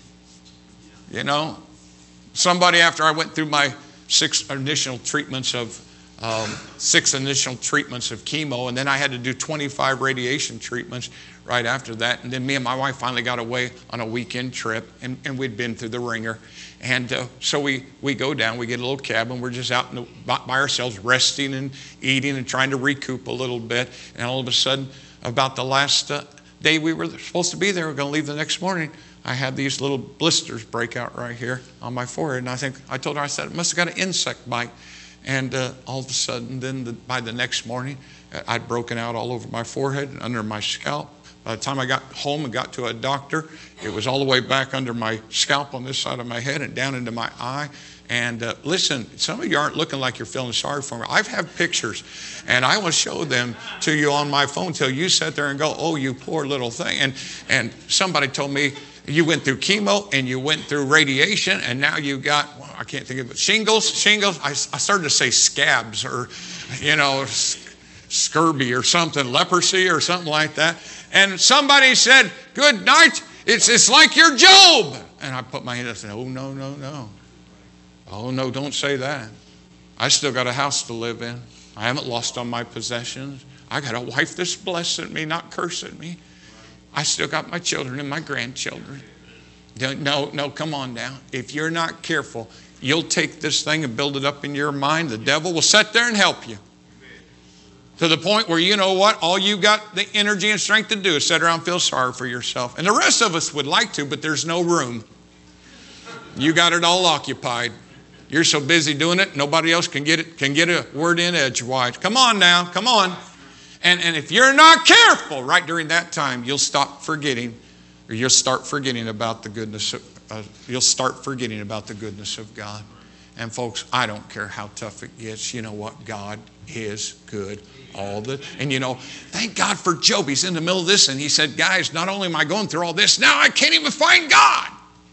Somebody, after I went through my 6 initial treatments of chemo, and then I had to do 25 radiation treatments right after that. And then me and my wife finally got away on a weekend trip, and we'd been through the ringer. And so we go down, we get a little cabin, we're just out by ourselves, resting and eating and trying to recoup a little bit. And all of a sudden, about the last day we were supposed to be there, we were going to leave the next morning, I had these little blisters break out right here on my forehead. And I told her, I said, it must have got an insect bite. And all of a sudden, by the next morning, I'd broken out all over my forehead and under my scalp, By the time I got home and got to a doctor, it was all the way back under my scalp on this side of my head and down into my eye. And listen, some of you aren't looking like you're feeling sorry for me. I have pictures, and I will show them to you on my phone till you sit there and go, oh, you poor little thing. And somebody told me, you went through chemo and you went through radiation, and now you got, well, I can't think of it, shingles. I started to say scabs or, scurvy or something, leprosy or something like that. And somebody said, good night, it's like you're Job. And I put my hand up and said, oh, no. Oh, no, don't say that. I still got a house to live in. I haven't lost all my possessions. I got a wife that's blessing me, not cursing me. I still got my children and my grandchildren. No, come on now. If you're not careful, you'll take this thing and build it up in your mind. The devil will sit there and help you. To the point where, you know what? All you got the energy and strength to do is sit around and feel sorry for yourself. And the rest of us would like to, but there's no room. You got it all occupied. You're so busy doing it, nobody else can get a word in edgewise. Come on now, come on. And if you're not careful, right during that time, you'll stop forgetting, or you'll start forgetting about the goodness of God. And folks, I don't care how tough it gets. You know what? God is good and thank God for Job. He's in the middle of this, and he said, guys, not only am I going through all this, now I can't even find God.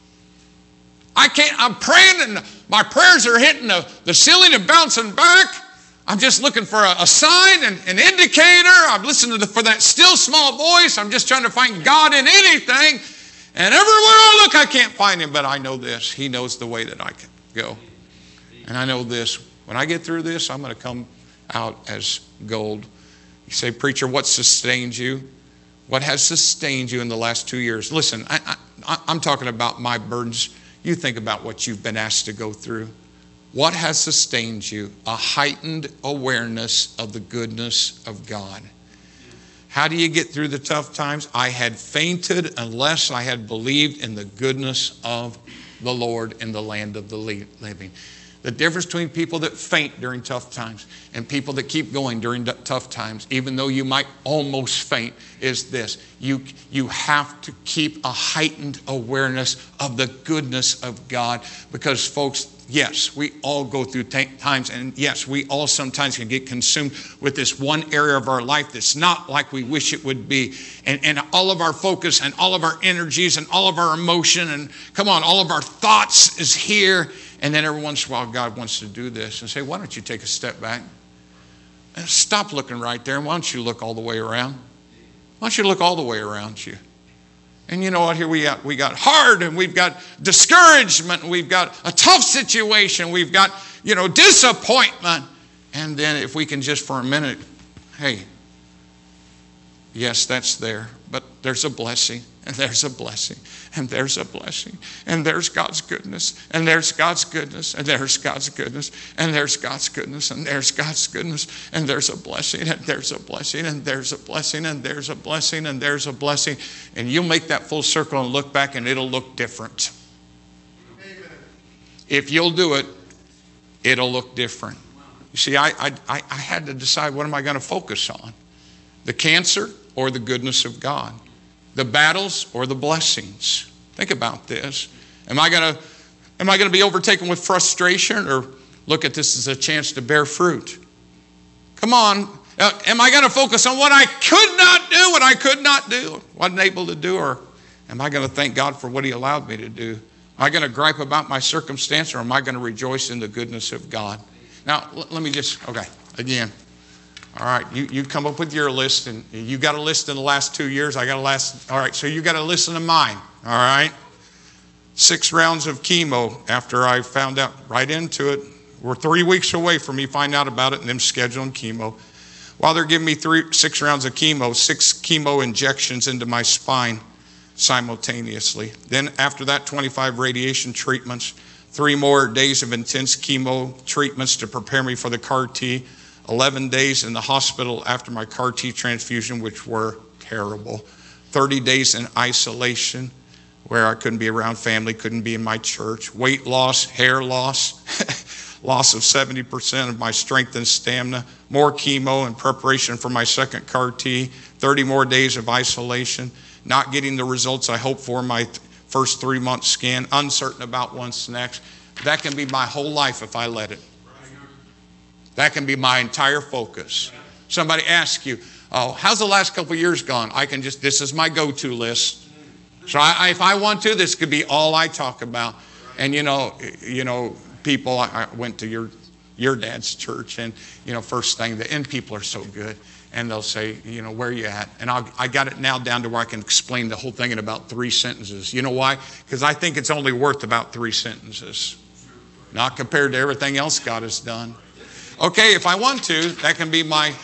I'm praying, and my prayers are hitting the ceiling and bouncing back. I'm just looking for a sign, an indicator. I'm listening for that still small voice. I'm just trying to find God in anything. And everywhere I look, I can't find him. But I know this. He knows the way that I can go. And I know this. When I get through this, I'm going to come out as gold. You say, preacher, what sustains you? What has sustained you in the last 2 years? Listen, I'm talking about my burdens. You think about what you've been asked to go through. What has sustained you? A heightened awareness of the goodness of God. How do you get through the tough times? I had fainted unless I had believed in the goodness of the Lord in the land of the living. The difference between people that faint during tough times and people that keep going during tough times, even though you might almost faint, is this. You have to keep a heightened awareness of the goodness of God. Because, folks, yes, we all go through times, and yes, we all sometimes can get consumed with this one area of our life that's not like we wish it would be. And all of our focus and all of our energies and all of our emotion and, all of our thoughts is here. And then every once in a while, God wants to do this and say, why don't you take a step back? And stop looking right there. And why don't you look all the way around? Why don't you look all the way around you? And you know what? Here we got hard, and we've got discouragement, and we've got a tough situation. We've got, disappointment. And then if we can just for a minute, hey, yes, that's there, but there's a blessing. And there's a blessing, and there's a blessing, and there's God's goodness, and there's God's goodness, and there's God's goodness, and there's God's goodness, and there's God's goodness, and there's a blessing, and there's a blessing, and there's a blessing, and there's a blessing, and there's a blessing. And you'll make that full circle and look back, and it'll look different. Amen. If you'll do it, it'll look different. You see, I had to decide, what am I going to focus on? The cancer or the goodness of God? The battles or the blessings? Think about this. Am I going to be overtaken with frustration, or look at this as a chance to bear fruit? Come on. Am I going to focus on what I could not do, wasn't able to do, or am I going to thank God for what he allowed me to do? Am I going to gripe about my circumstance, or am I going to rejoice in the goodness of God? Now, let me again. All right, you come up with your list, and you got a list in the last 2 years. I got a last. All right, so you got to listen to mine. All right, 6 rounds of chemo after I found out right into it. We're 3 weeks away from me finding out about it and them scheduling chemo. While they're giving me 6 rounds of chemo, 6 chemo injections into my spine simultaneously. Then after that, 25 radiation treatments, 3 more days of intense chemo treatments to prepare me for the CAR T. 11 days in the hospital after my CAR T transfusion, which were terrible. 30 days in isolation where I couldn't be around family, couldn't be in my church. Weight loss, hair loss, loss of 70% of my strength and stamina. More chemo in preparation for my second CAR T. 30 more days of isolation, not getting the results I hoped for in my first 3-month scan, uncertain about what's next. That can be my whole life if I let it. That can be my entire focus. Somebody asks you, oh, how's the last couple of years gone? This is my go-to list. So if I want to, this could be all I talk about. And people, I went to your dad's church, and first thing, the end people are so good. And they'll say, where are you at? And I got it now down to where I can explain the whole thing in about 3 sentences. You know why? Because I think it's only worth about 3 sentences. Not compared to everything else God has done. Okay, if I want to, that can be my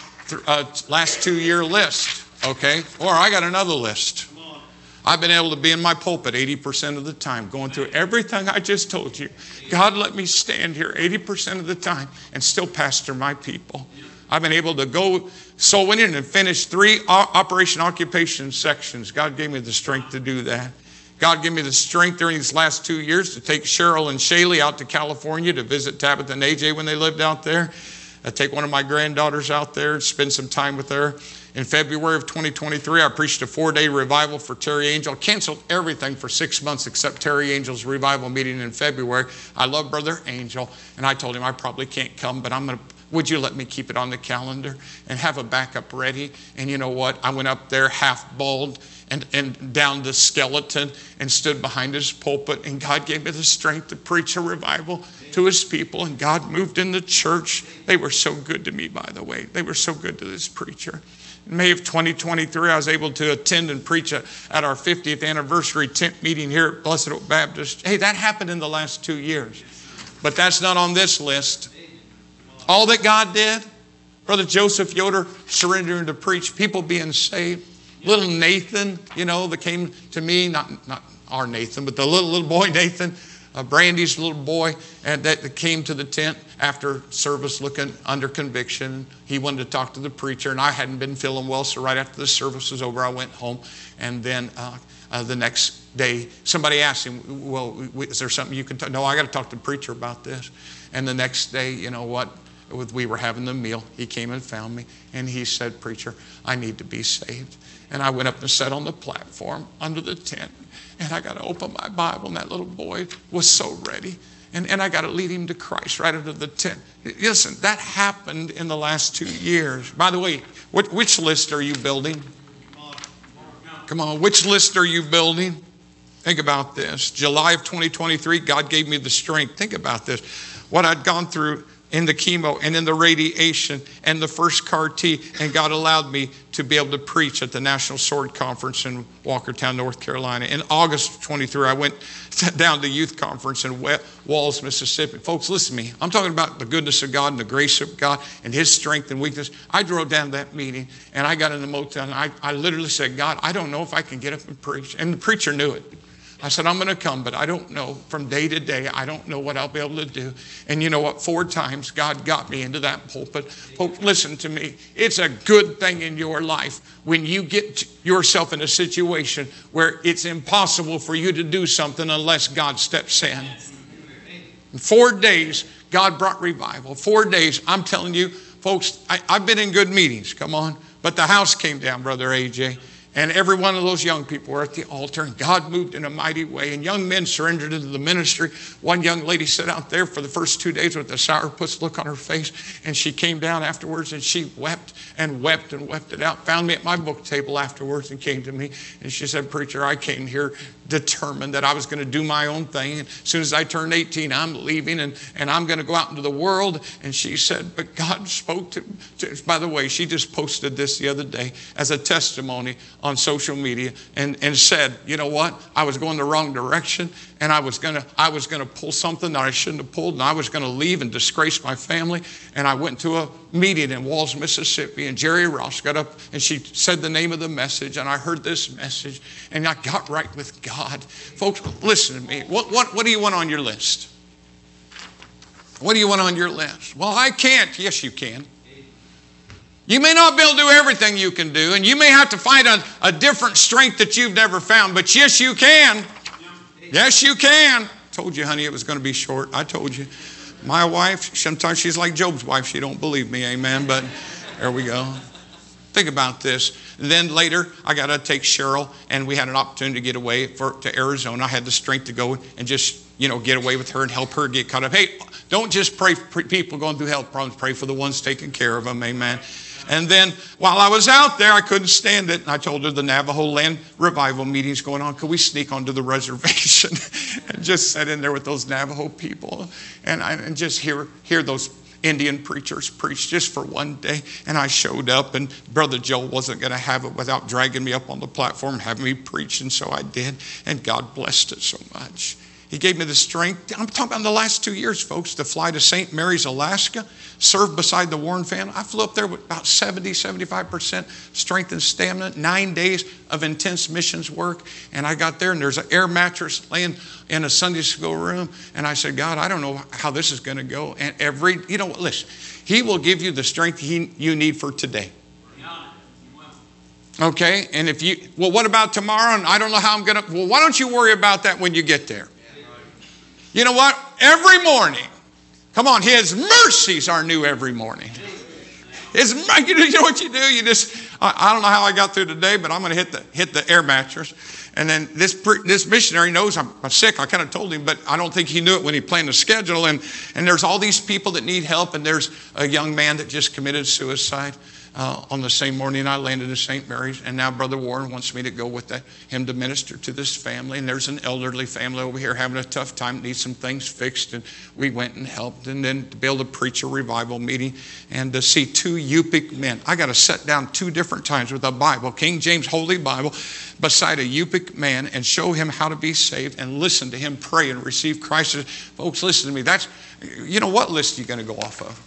last 2-year list. Okay? Or I got another list. I've been able to be in my pulpit 80% of the time, going through everything I just told you. God let me stand here 80% of the time and still pastor my people. I've been able to go soul winning and finish 3 Operation Occupation sections. God gave me the strength to do that. God gave me the strength during these last 2 years to take Cheryl and Shaylee out to California to visit Tabitha and AJ when they lived out there. I take one of my granddaughters out there and spend some time with her. In February of 2023, I preached a 4-day revival for Terry Angel. I canceled everything for 6 months except Terry Angel's revival meeting in February. I love Brother Angel, and I told him I probably can't come, but would you let me keep it on the calendar and have a backup ready? And you know what? I went up there half bald and down the skeleton and stood behind his pulpit, and God gave me the strength to preach a revival to his people, and God moved in the church. They were so good to me, by the way. They were so good to this preacher. In May of 2023, I was able to attend and preach at our 50th anniversary tent meeting here at Blessed Oak Baptist. Hey, that happened in the last 2 years. But that's not on this list. All that God did, Brother Joseph Yoder surrendering to preach, people being saved. Little Nathan, that came to me, not our Nathan, but the little boy Nathan, Brandy's little boy, and that came to the tent after service looking under conviction. He wanted to talk to the preacher, and I hadn't been feeling well, so right after the service was over, I went home. And then the next day, somebody asked him, well, is there something you can talk? No, I got to talk to the preacher about this. And the next day, you know what? We were having the meal. He came and found me, and he said, preacher, I need to be saved. And I went up and sat on the platform under the tent, and I got to open my Bible, and that little boy was so ready. And I got to lead him to Christ right under the tent. Listen, that happened in the last 2 years. By the way, which list are you building? Come on, which list are you building? Think about this. July of 2023, God gave me the strength. Think about this. What I'd gone through in the chemo and in the radiation and the first CAR-T, and God allowed me to be able to preach at the National Sword Conference in Walkertown, North Carolina. In August of 23, I went down to youth conference in Walls, Mississippi. Folks, listen to me. I'm talking about the goodness of God and the grace of God and his strength and weakness. I drove down to that meeting, and I got in the motel, and I literally said, God, I don't know if I can get up and preach. And the preacher knew it. I said, I'm going to come, but I don't know. From day to day, I don't know what I'll be able to do. And you know what? 4 times, God got me into that pulpit. Folks, listen to me. It's a good thing in your life when you get yourself in a situation where it's impossible for you to do something unless God steps in. In 4 days, God brought revival. 4 days, I'm telling you, folks, I've been in good meetings, come on. But the house came down, Brother AJ. And every one of those young people were at the altar, and God moved in a mighty way. And young men surrendered into the ministry. One young lady sat out there for the first 2 days with a sourpuss look on her face. And she came down afterwards, and she wept and wept and wept it out. Found me at my book table afterwards and came to me. And she said, preacher, I came here determined that I was going to do my own thing. And as soon as I turned 18, I'm leaving, and I'm going to go out into the world. And she said, but God spoke to by the way, she just posted this the other day as a testimony on social media and said, you know what? I was going the wrong direction, and I was going to pull something that I shouldn't have pulled, and I was going to leave and disgrace my family. And I went to a meeting in Walls, Mississippi, and Jerry Ross got up and she said the name of the message, and I heard this message, and I got right with God. Folks, listen to me. What do you want on your list? What do you want on your list? Well, I can't. Yes, you can. You may not be able to do everything you can do, and you may have to find a different strength that you've never found, but yes, you can. Yes, you can. Told you, honey, it was going to be short. I told you. My wife, sometimes she's like Job's wife. She don't believe me, amen, but there we go. Think about this. And then later, I got to take Cheryl, and we had an opportunity to get away to Arizona. I had the strength to go and just, get away with her and help her get caught up. Hey, don't just pray for people going through health problems. Pray for the ones taking care of them. Amen. And then while I was out there, I couldn't stand it. And I told her the Navajo land revival meeting's going on. Could we sneak onto the reservation and just sit in there with those Navajo people and just hear those Indian preachers preach just for one day? And I showed up, and Brother Joel wasn't going to have it without dragging me up on the platform, having me preach. And so I did. And God blessed it so much. He gave me the strength. I'm talking about the last 2 years, folks, to fly to St. Mary's, Alaska, serve beside the Warren family. I flew up there with about 75% strength and stamina, 9 days of intense missions work. And I got there, and there's an air mattress laying in a Sunday school room. And I said, God, I don't know how this is going to go. And listen, He will give you the strength you need for today. Okay? And what about tomorrow? And I don't know how I'm going to, why don't you worry about that when you get there? You know what? Every morning, come on, His mercies are new every morning. You know what you do? I don't know how I got through today, but I'm going to hit the air mattress. And then this missionary knows I'm sick. I kind of told him, but I don't think he knew it when he planned the schedule. And there's all these people that need help. And there's a young man that just committed suicide on the same morning I landed in St. Mary's. And now Brother Warren wants me to go with him to minister to this family. And there's an elderly family over here having a tough time, needs some things fixed. And we went and helped. And then to be able to preach a revival meeting and to see 2 Yupik men. I got to sit down 2 different times with a Bible, King James Holy Bible, beside a Yupik man and show him how to be saved and listen to him pray and receive Christ. Folks, listen to me. What list are you going to go off of?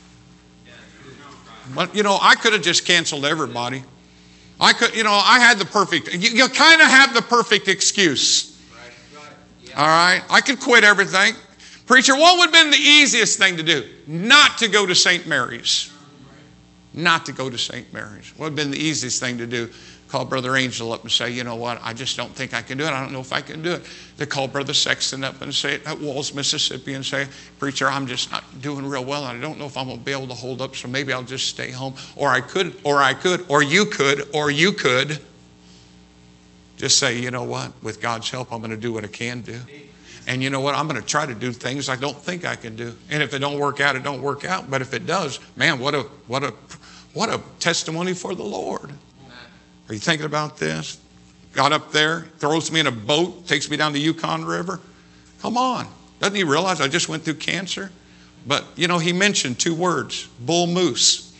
But, I could have just canceled everybody. I had the perfect, you kind of have the perfect excuse. All right? I could quit everything. Preacher, what would have been the easiest thing to do? Not to go to St. Mary's. Not to go to St. Mary's. What would have been the easiest thing to do? Call Brother Angel up and say, you know what, I just don't think I can do it. I don't know if I can do it. They call Brother Sexton up and say, at Walls, Mississippi, and say, Preacher, I'm just not doing real well. I don't know if I'm going to be able to hold up, so maybe I'll just stay home. Or you could just say, you know what, with God's help, I'm going to do what I can do. And you know what, I'm going to try to do things I don't think I can do. And if it don't work out, it don't work out. But if it does, man, what a testimony for the Lord. Are you thinking about this? Got up there, throws me in a boat, takes me down the Yukon River. Come on. Doesn't he realize I just went through cancer? But, he mentioned 2 words, bull moose.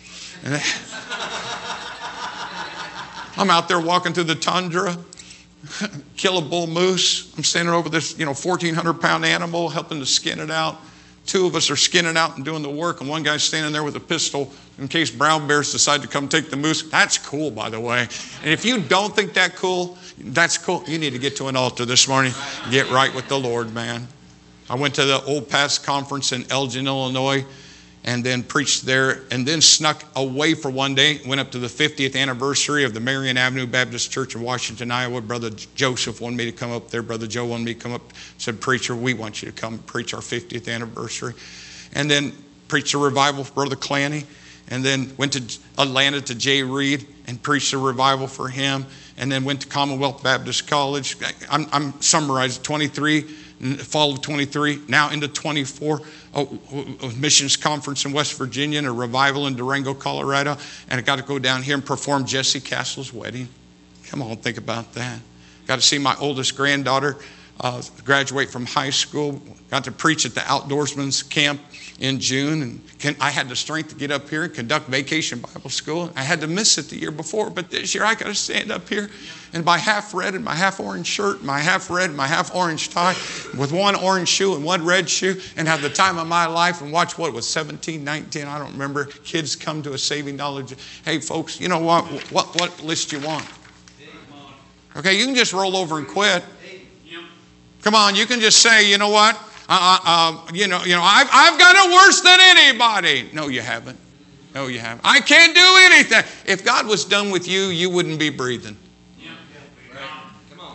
I'm out there walking through the tundra, kill a bull moose. I'm standing over this, 1,400-pound animal, helping to skin it out. 2 of us are skinning out and doing the work, and one guy's standing there with a pistol in case brown bears decide to come take the moose. That's cool, by the way. And if you don't think that's cool, you need to get to an altar this morning. Get right with the Lord, man. I went to the Old Paths Conference in Elgin, Illinois, and then preached there, and then snuck away for one day. Went up to the 50th anniversary of the Marion Avenue Baptist Church in Washington, Iowa. Brother Joseph wanted me to come up there. Brother Joe wanted me to come up. Said, Preacher, we want you to come preach our 50th anniversary. And then preached a revival for Brother Clanny. And then went to Atlanta to Jay Reed and preached a revival for him. And then went to Commonwealth Baptist College. I'm summarizing 23, fall of 23, now into 24. A missions conference in West Virginia and a revival in Durango, Colorado. And I got to go down here and perform Jesse Castle's wedding. Come on, think about that. Got to see my oldest granddaughter graduate from high school. Got to preach at the outdoorsman's camp in June. And I had the strength to get up here and conduct Vacation Bible School. I had to miss it the year before, but this year I got to stand up here in my half red and my half orange shirt, my half red and my half orange tie, with one orange shoe and one red shoe, and have the time of my life and watch what was 17, 19, I don't remember, kids come to a saving knowledge. Hey folks, you know what list you want? Okay, you can just roll over and quit. Come on, you can just say, you know what? I've got it worse than anybody. No, you haven't. No, you haven't. I can't do anything. If God was done with you, you wouldn't be breathing.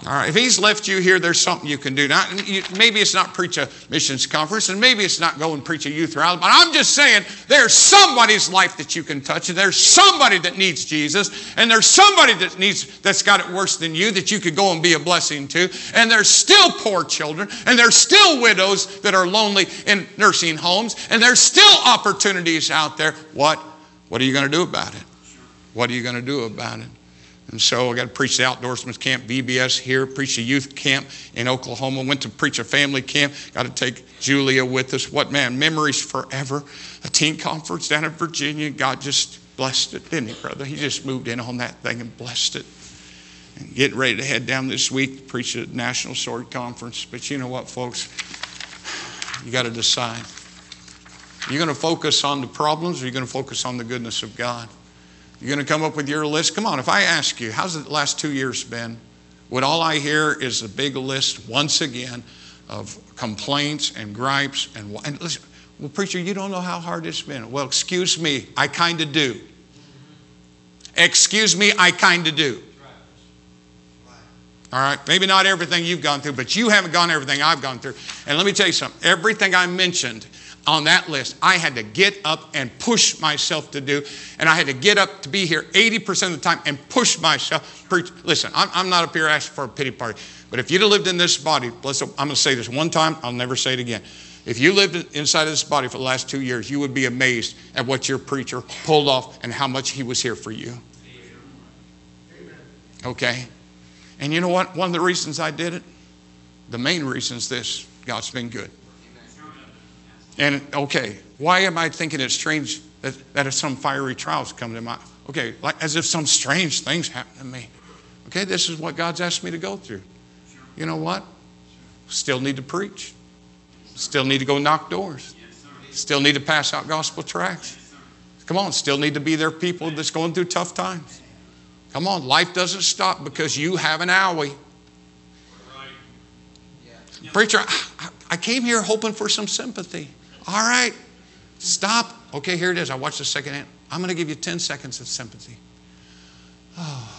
All right, if He's left you here, there's something you can do. Now, maybe it's not preach a missions conference, and maybe it's not go and preach a youth rally, but I'm just saying there's somebody's life that you can touch, and there's somebody that needs Jesus, and there's somebody that's got it worse than you that you could go and be a blessing to, and there's still poor children, and there's still widows that are lonely in nursing homes, and there's still opportunities out there. What are you going to do about it? What are you going to do about it? And so I got to preach the outdoorsman's camp, VBS here, preach a youth camp in Oklahoma, went to preach a family camp, got to take Julia with us. What, man, memories forever. A teen conference down in Virginia, God just blessed it, didn't He, brother? He just moved in on that thing and blessed it. And getting ready to head down this week to preach a National Sword Conference. But you know what, folks? You got to decide. You're going to focus on the problems, or you're going to focus on the goodness of God? You're going to come up with your list? Come on, if I ask you, how's the last 2 years been? What all I hear is a big list, once again, of complaints and gripes. And listen, well, preacher, you don't know how hard it's been. Well, excuse me, I kind of do. Excuse me, I kind of do. All right, maybe not everything you've gone through, but you haven't gone everything I've gone through. And let me tell you something, everything I mentioned on that list, I had to get up and push myself to do. And I had to get up to be here 80% of the time and push myself. Listen, I'm not up here asking for a pity party. But if you'd have lived in this body, I'm going to say this one time, I'll never say it again. If you lived inside of this body for the last 2 years, you would be amazed at what your preacher pulled off and how much he was here for you. Okay? And you know what? One of the reasons I did it, the main reason is this: God's been good. And okay, why am I thinking it's strange that if some fiery trials come to mind? Okay, like as if some strange things happen to me. Okay, this is what God's asked me to go through. You know what? Still need to preach. Still need to go knock doors. Still need to pass out gospel tracts. Come on, still need to be there people that's going through tough times. Come on, life doesn't stop because you have an owie. Preacher, I came here hoping for some sympathy. All right, stop. Okay, here it is. I watched the second hand. I'm going to give you 10 seconds of sympathy. Oh.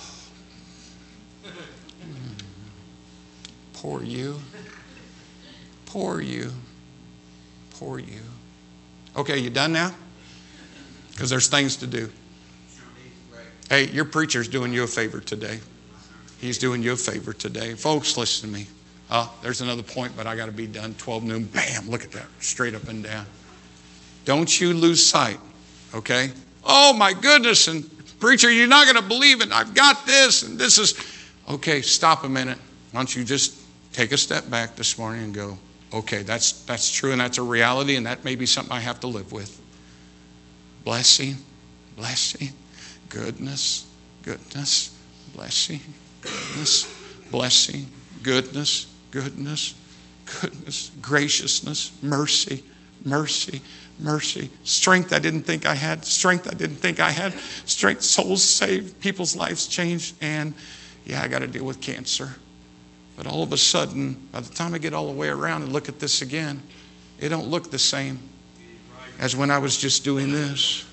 Poor you. Poor you. Poor you. Okay, you done now? Because there's things to do. Hey, your preacher's doing you a favor today. He's doing you a favor today. Folks, listen to me. There's another point, but I got to be done. 12 noon, bam, look at that, straight up and down. Don't you lose sight, okay? Oh, my goodness, and preacher, you're not going to believe it. I've got this, and this is... Okay, stop a minute. Why don't you just take a step back this morning and go, okay, that's true, and that's a reality, and that may be something I have to live with. Blessing, blessing, goodness, goodness, blessing, goodness, blessing, goodness, goodness, goodness, graciousness, mercy, mercy, mercy, strength I didn't think I had, strength I didn't think I had, strength, souls saved, people's lives changed, and yeah, I got to deal with cancer. But all of a sudden, by the time I get all the way around and look at this again, it don't look the same as when I was just doing this.